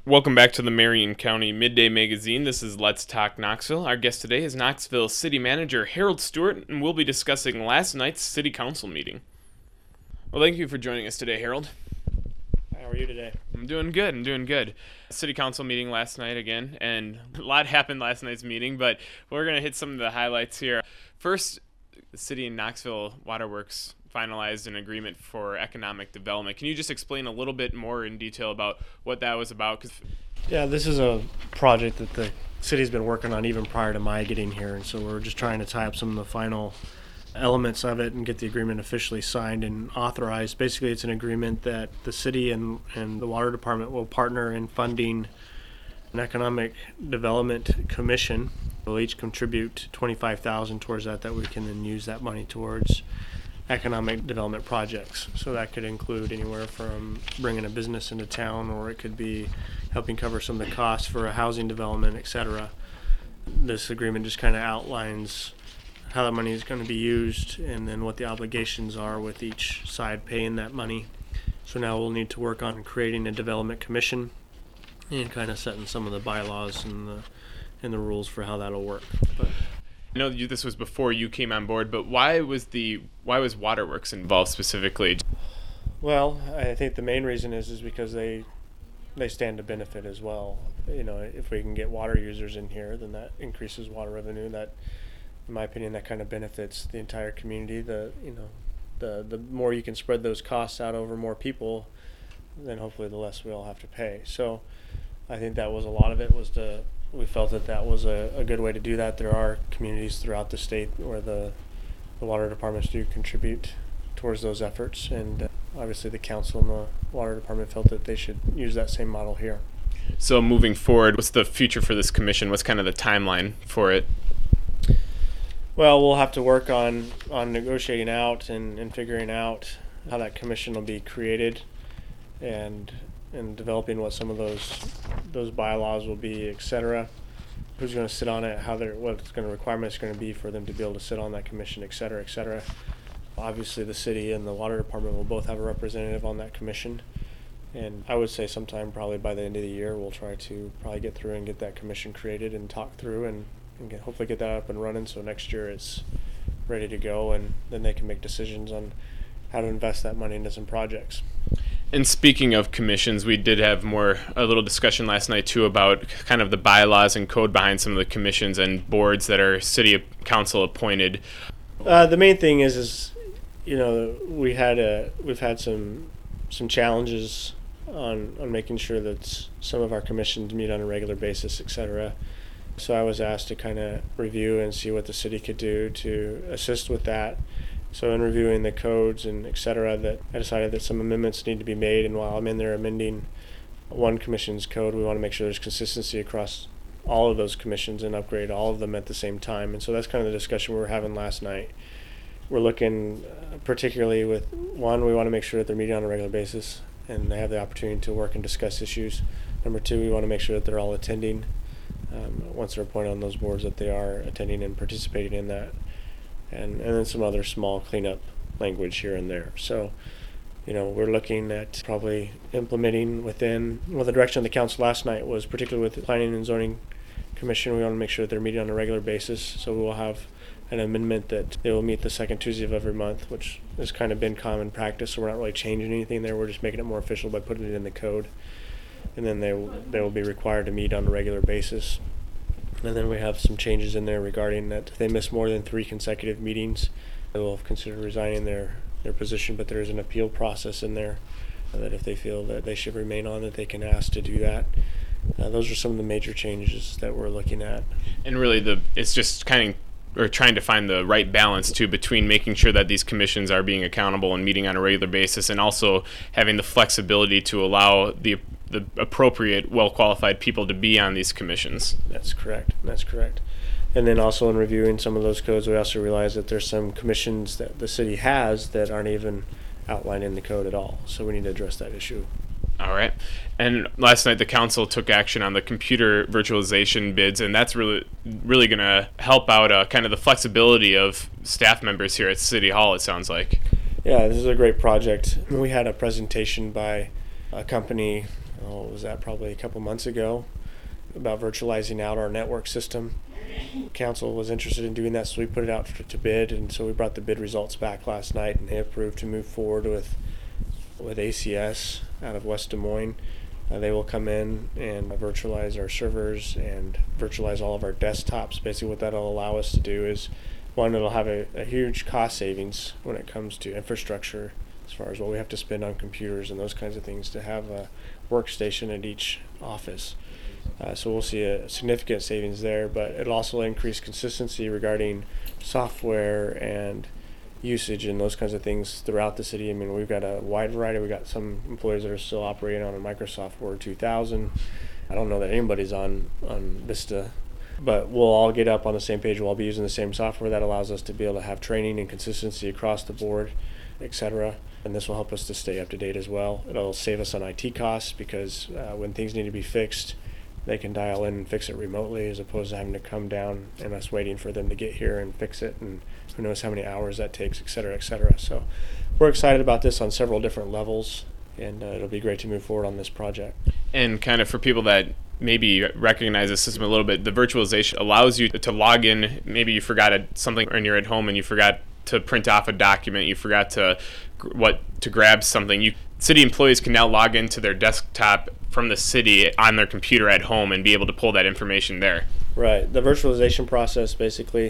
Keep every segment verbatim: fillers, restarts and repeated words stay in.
Welcome back to the Marion County Midday Magazine. This is Let's Talk Knoxville. Our guest today is Knoxville City Manager Harold Stewart, and we'll be discussing last night's City Council meeting. Well, thank you for joining us today, Harold. How are you today? I'm doing good. I'm doing good. City Council meeting last night again, and a lot happened last night's meeting, but we're going to hit some of the highlights here. First, the City of Knoxville Waterworks finalized an agreement for economic development. Can you just explain a little bit more in detail about what that was about? 'Cause Yeah, this is a project that the city's been working on even prior to my getting here, and so we're just trying to tie up some of the final elements of it and get the agreement officially signed and authorized. Basically, it's an agreement that the city and, and the water department will partner in funding an economic development commission. We'll each contribute twenty-five thousand dollars towards that, that we can then use that money towards economic development projects. So that could include anywhere from bringing a business into town, or it could be helping cover some of the costs for a housing development, et cetera. This agreement just kind of outlines how that money is going to be used and then what the obligations are with each side paying that money. So now we'll need to work on creating a development commission and kind of setting some of the bylaws and the and the rules for how that'll work. But I know you, this was before you came on board, but why was the why was Waterworks involved specifically? Well, I think the main reason is is because they they stand to benefit as well. You know, if we can get water users in here, then that increases water revenue. That, in my opinion, that kind of benefits the entire community. The you know, the the more you can spread those costs out over more people, then hopefully the less we all have to pay. So, I think that was a lot of it was to. We felt that that was a, a good way to do that. There are communities throughout the state where the, the water departments do contribute towards those efforts, and uh, obviously the council and the water department felt that they should use that same model here. So moving forward, what's the future for this commission? What's kind of the timeline for it? Well, we'll have to work on, on negotiating out and, and figuring out how that commission will be created, and and developing what some of those those bylaws will be, et cetera. Who's going to sit on it? How they're what's going to requirements going to be for them to be able to sit on that commission, et cetera, et cetera. Obviously, the city and the water department will both have a representative on that commission, and I would say sometime probably by the end of the year we'll try to probably get through and get that commission created and talk through and, and get, hopefully get that up and running so next year it's ready to go, and then they can make decisions on how to invest that money into some projects. And speaking of commissions, we did have more a little discussion last night too about kind of the bylaws and code behind some of the commissions and boards that are city council appointed. Uh, the main thing is, is you know, we had a we've had some some challenges on on making sure that some of our commissions meet on a regular basis, et cetera. So I was asked to kind of review and see what the city could do to assist with that. So in reviewing the codes and et cetera, that I decided that some amendments need to be made, and while I'm in there amending one commission's code, we want to make sure there's consistency across all of those commissions and upgrade all of them at the same time. And so that's kind of the discussion we were having last night. We're looking uh, particularly with one, we want to make sure that they're meeting on a regular basis and they have the opportunity to work and discuss issues. Number two, we want to make sure that they're all attending. Um, once they're appointed on those boards, that they are attending and participating in that. And, and then some other small cleanup language here and there. So, you know, we're looking at probably implementing within, well, the direction of the council last night was particularly with the Planning and Zoning Commission, we want to make sure that they're meeting on a regular basis. So we will have an amendment that they will meet the second Tuesday of every month, which has kind of been common practice. So we're not really changing anything there. We're just making it more official by putting it in the code. And then they, they will be required to meet on a regular basis. And then we have some changes in there regarding that if they miss more than three consecutive meetings, they will consider resigning their, their position, but there is an appeal process in there uh, that if they feel that they should remain on, that they can ask to do that. Uh, those are some of the major changes that we're looking at. And really, the it's just kind of or trying to find the right balance too between making sure that these commissions are being accountable and meeting on a regular basis, and also having the flexibility to allow the the appropriate, well-qualified people to be on these commissions. That's correct. That's correct. And then also in reviewing some of those codes, we also realize that there's some commissions that the city has that aren't even outlined in the code at all. So we need to address that issue. All right. And last night the council took action on the computer virtualization bids, and that's really really going to help out uh, kind of the flexibility of staff members here at City Hall, it sounds like. Yeah, this is a great project. We had a presentation by a company oh, what was that, probably a couple months ago, about virtualizing out our network system. Council was interested in doing that, so we put it out to bid, and so we brought the bid results back last night, and they approved to move forward with with A C S out of West Des Moines. Uh, they will come in and virtualize our servers and virtualize all of our desktops. Basically what that'll allow us to do is, one, it'll have a, a huge cost savings when it comes to infrastructure as far as what we have to spend on computers and those kinds of things to have a workstation at each office. Uh, so we'll see a significant savings there, but it'll also increase consistency regarding software and usage and those kinds of things throughout the city. I mean, we've got a wide variety. We've got some employees that are still operating on a Microsoft Word two thousand. I don't know that anybody's on, on Vista, but we'll all get up on the same page. We'll all be using the same software. That allows us to be able to have training and consistency across the board, et cetera. And this will help us to stay up to date as well. It'll save us on I T costs because uh, when things need to be fixed, they can dial in and fix it remotely as opposed to having to come down and us waiting for them to get here and fix it, and who knows how many hours that takes, et cetera, et cetera. So we're excited about this on several different levels, and uh, it'll be great to move forward on this project. And kind of for people that maybe recognize the system a little bit, the virtualization allows you to log in. Maybe you forgot a, something and you're at home and you forgot to print off a document, you forgot to what to grab something. You city employees can now log into their desktop from the city on their computer at home and be able to pull that information there. Right. The virtualization process basically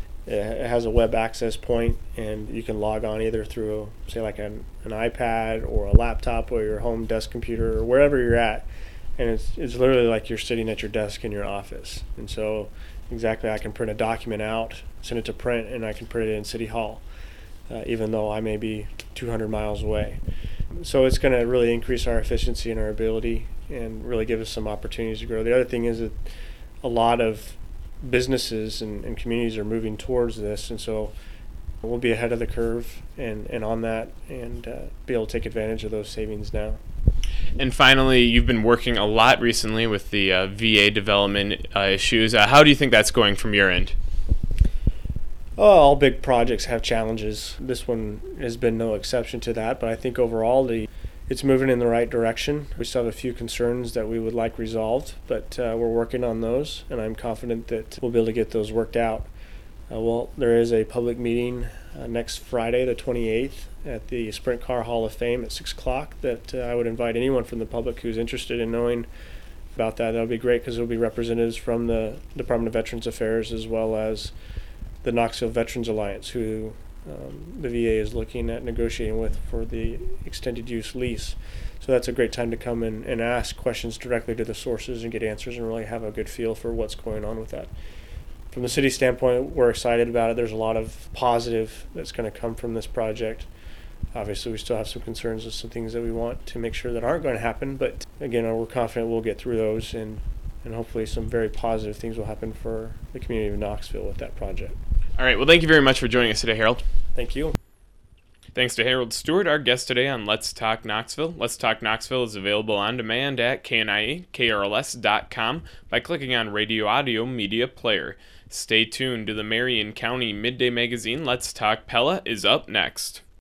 it has a web access point, and you can log on either through, say, like an, an iPad or a laptop or your home desk computer or wherever you're at. And it's it's literally like you're sitting at your desk in your office. And so exactly, I can print a document out, send it to print, and I can print it in City Hall, uh, even though I may be two hundred miles away. So it's going to really increase our efficiency and our ability and really give us some opportunities to grow. The other thing is that a lot of businesses and, and communities are moving towards this, and so we'll be ahead of the curve and, and on that and uh, be able to take advantage of those savings now. And finally, you've been working a lot recently with the uh, V A development uh, issues. Uh, how do you think that's going from your end? Oh, all big projects have challenges. This one has been no exception to that, but I think overall the it's moving in the right direction. We still have a few concerns that we would like resolved, but uh, we're working on those, and I'm confident that we'll be able to get those worked out. Uh, well, there is a public meeting uh, next Friday, the twenty-eighth, at the Sprint Car Hall of Fame at six o'clock that uh, I would invite anyone from the public who's interested in knowing about that. That would be great because there will be representatives from the Department of Veterans Affairs as well as the Knoxville Veterans Alliance, who um, the V A is looking at negotiating with for the extended use lease. So that's a great time to come in and ask questions directly to the sources and get answers and really have a good feel for what's going on with that. From the city standpoint, we're excited about it. There's a lot of positive that's going to come from this project. Obviously, we still have some concerns with some things that we want to make sure that aren't going to happen, but again, we're confident we'll get through those, and, and hopefully some very positive things will happen for the community of Knoxville with that project. All right. Well, thank you very much for joining us today, Harold. Thank you. Thanks to Harold Stewart, our guest today on Let's Talk Knoxville. Let's Talk Knoxville is available on demand at K N I A K R L S dot com by clicking on Radio Audio Media Player. Stay tuned to the Marion County Midday Magazine. Let's Talk Pella is up next.